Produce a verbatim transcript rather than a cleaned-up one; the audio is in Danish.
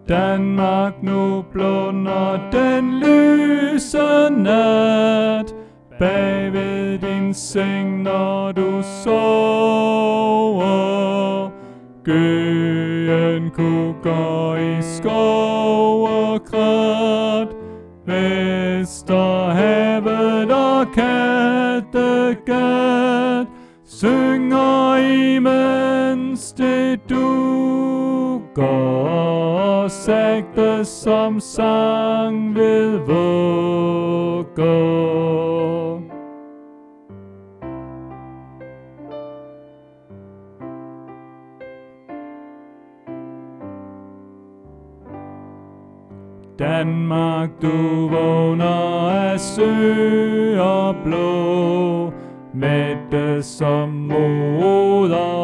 Danmark, nu blunder den lyse nat bagved din seng, når du sover. Gøen kukker i skov og krat, Vesterhavet og Kattegat synger imens det dukker, sagte som sang ved vugger. Danmark, du vågner af søer blå, mætte som moder